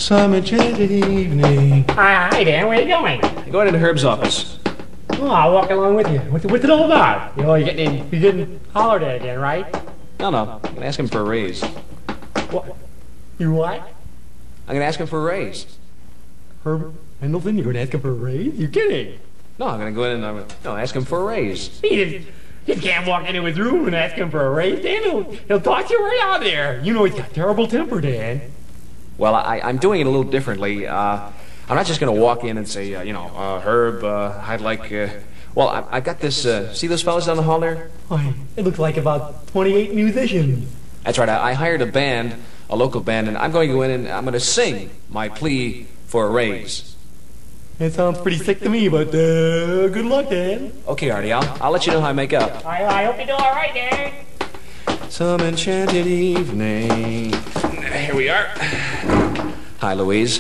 Some enchanted evening. Hi, Dan. Where you going? I'm going into Herb's office. Oh, I'll walk along with you. What's it all about? You know, you're getting hollered at again, right? No, I'm going to ask him for a raise. What? You what? I'm going to ask him for a raise. Herb Pendleton, you're going to ask him for a raise? You're kidding. No, I'm going to go in and ask him for a raise. You can't walk into his room and ask him for a raise, Dan. He'll toss you right out there. You know he's got terrible temper, Dan. Well, I'm doing it a little differently. I'm not just going to walk in and say, Herb, I'd like... I've got this... see those fellas down the hall there? Why, it looks like about 28 musicians. That's right. I hired a band, a local band, and I'm going to go in and I'm going to sing my plea for a raise. That sounds pretty sick to me, but good luck, Dan. Okay, Artie, I'll let you know how I make up. I hope you do all right, Dan. Some enchanted evening. Here we are. Hi, Louise.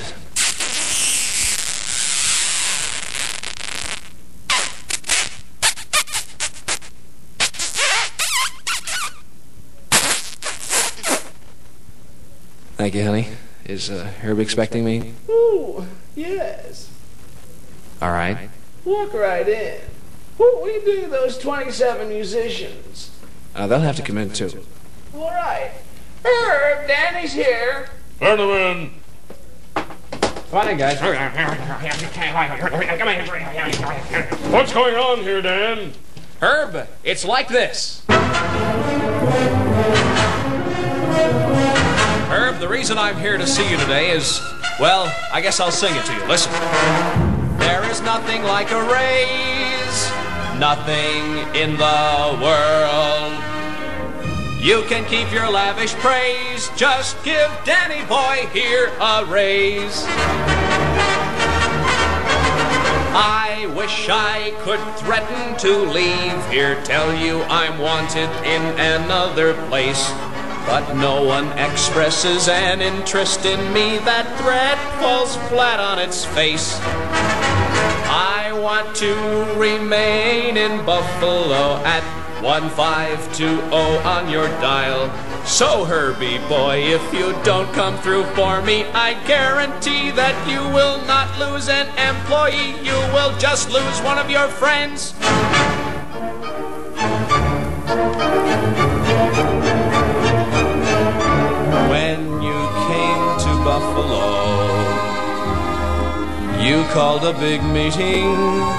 Thank you, honey. Is Herb expecting me? Ooh, yes. All right. Walk right in. What do you think of those 27 musicians? They'll have to come in, too. All right. Herb, Danny's here. Turn them in. Come on in, guys. What's going on here, Dan? Herb, it's like this. Herb, the reason I'm here to see you today is, well, I guess I'll sing it to you. Listen. There is nothing like a raise, nothing in the world. You can keep your lavish praise, just give Danny Boy here a raise. I wish I could threaten to leave here, tell you I'm wanted in another place. But no one expresses an interest in me. That threat falls flat on its face. I want to remain in Buffalo at 1520 on your dial. So, Herbie boy, if you don't come through for me, I guarantee that you will not lose an employee. You will just lose one of your friends. When you came to Buffalo, you called a big meeting,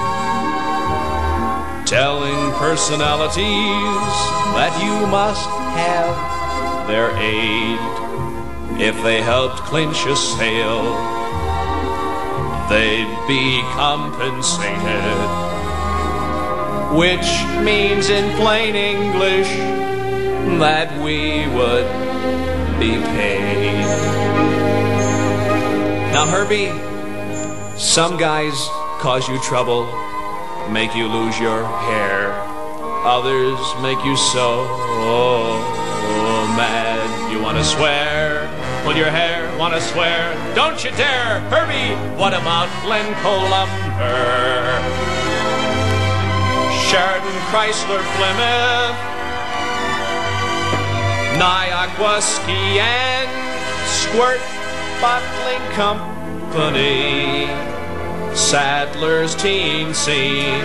telling personalities that you must have their aid. If they helped clinch a sale, they'd be compensated, which means in plain English that we would be paid. Now, Herbie, some guys cause you trouble, make you lose your hair. Others make you so mad you want to swear. Pull your hair, want to swear. Don't you dare. Herbie, what about Glencoe Lumber? Sheridan, Chrysler, Plymouth, Niagara Ski and Squirt Bottling Company, Sadler's Teen Scene,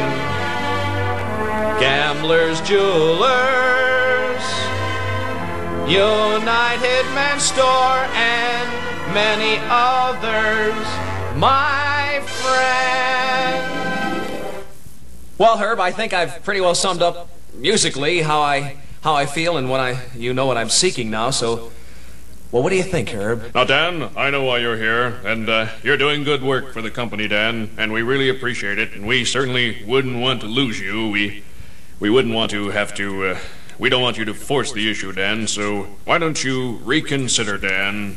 Gamblers Jewelers, United Men's Store, and many others, my friend. Well, Herb, I think I've pretty well summed up musically how I feel and you know what I'm seeking now, so... Well, what do you think, Herb? Now, Dan, I know why you're here, and you're doing good work for the company, Dan, and we really appreciate it, and we certainly wouldn't want to lose you. We wouldn't want to have to, we don't want you to force the issue, Dan, so why don't you reconsider, Dan?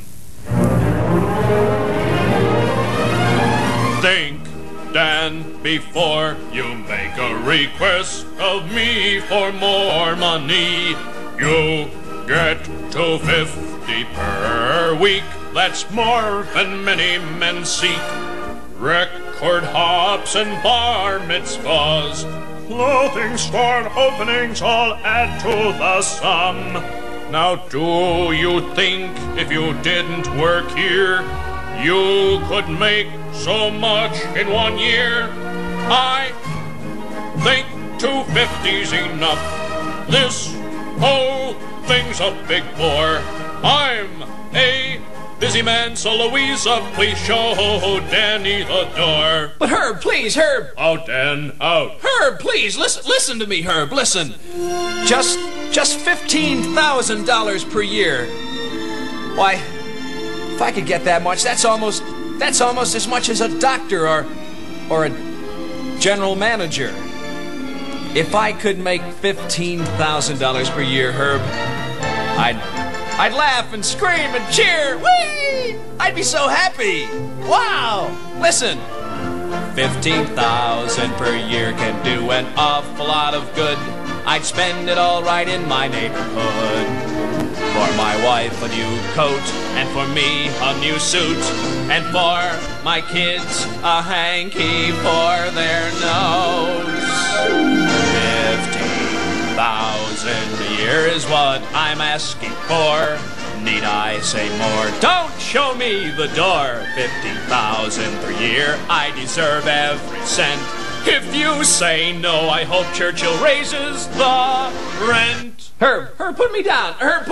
Think, Dan, before you make a request of me for more money. You get 250 per week, that's more than many men seek. Record hops and bar mitzvahs, clothing store openings all add to the sum. Now do you think if you didn't work here, You could make so much in 1 year. I think 250's enough. This whole thing's a big bore. I'm a busy man, so Louisa, please show Danny the door. But Herb, please, Herb. Out, Dan, out. Herb, please, listen to me, Herb, listen. Just $15,000 per year. Why, if I could get that much, that's almost as much as a doctor or a general manager. If I could make $15,000 per year, Herb, I'd laugh and scream and cheer. Whee! I'd be so happy. Wow! Listen, 15,000 per year can do an awful lot of good. I'd spend it all right in my neighborhood. For my wife a new coat, and for me a new suit, and for my kids a hanky for their nose. 15,000 a year is what I'm asking for. Need I say more? Don't show me the door. 15,000 per year, I deserve every cent. If you say no, I hope Churchill raises the rent. Herb, put me down. Herb.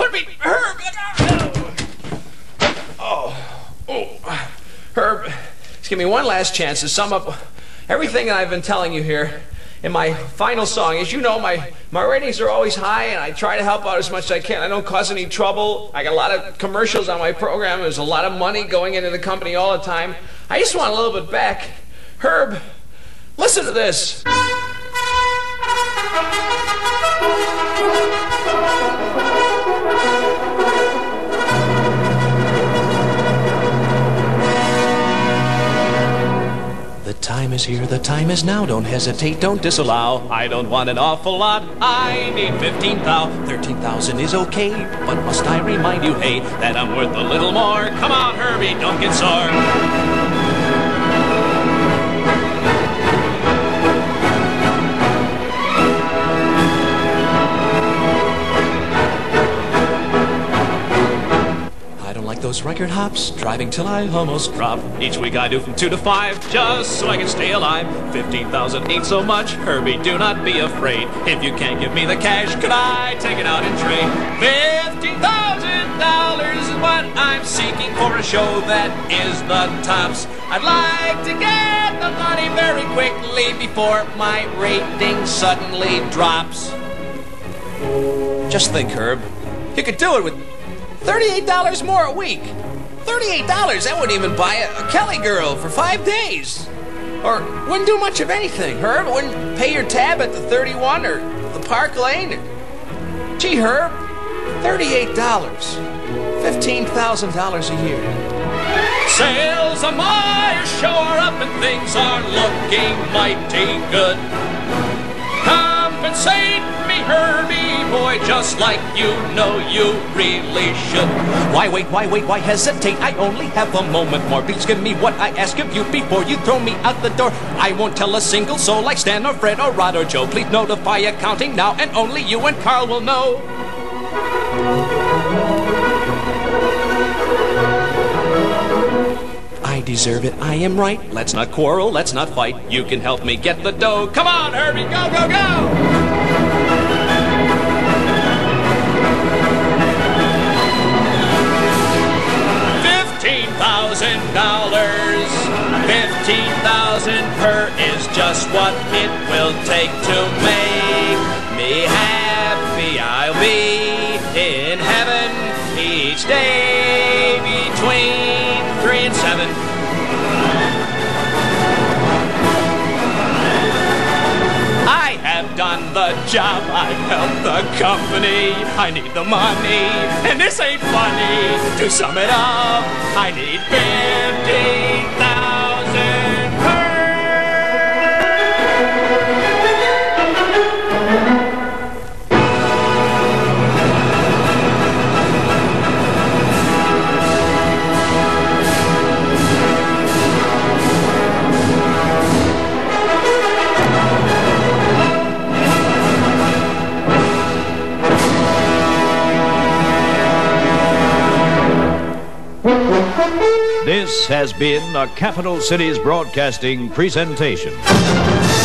Herb, just give me one last chance to sum up everything that I've been telling you here in my final song. As you know, my ratings are always high, and I try to help out as much as I can. I don't cause any trouble. I got a lot of commercials on my program. There's a lot of money going into the company all the time. I just want a little bit back. Herb, listen to this. The time is here, the time is now. Don't hesitate, don't disallow. I don't want an awful lot. I need 15,000. 13,000 is okay, but must I remind you, hey, that I'm worth a little more? Come on, Herbie, don't get sore. Those record hops, driving till I almost drop. Each week I do from 2 to 5, just so I can stay alive. 15,000 ain't so much, Herbie, do not be afraid. If you can't give me the cash, could I take it out and trade? $15,000 is what I'm seeking for a show that is the tops. I'd like to get the money very quickly before my rating suddenly drops. Just think, Herb, you could do it with $38 more a week. $38, that wouldn't even buy a Kelly girl for 5 days. Or wouldn't do much of anything, Herb. It wouldn't pay your tab at the 31 or the Park Lane. Gee, Herb, $38. $15,000 a year. Sales of my show are up and things are looking mighty good. Compensate me, Herbie boy, just like you know you really should. Why wait, why hesitate? I only have a moment more. Please give me what I ask of you before you throw me out the door. I won't tell a single soul like Stan or Fred or Rod or Joe. Please notify accounting now, and only you and Carl will know. I deserve it, I am right. Let's not quarrel, let's not fight. You can help me get the dough. Come on, Herbie, go, go, go! $15,000. 15,000 per is just what it will take to make me happy. I'll be in heaven each day between 3 and 7. I have done the job, I've helped the company. I need the money, and this ain't funny. To sum it up, I need 15,000 per. This has been a Capital Cities Broadcasting presentation.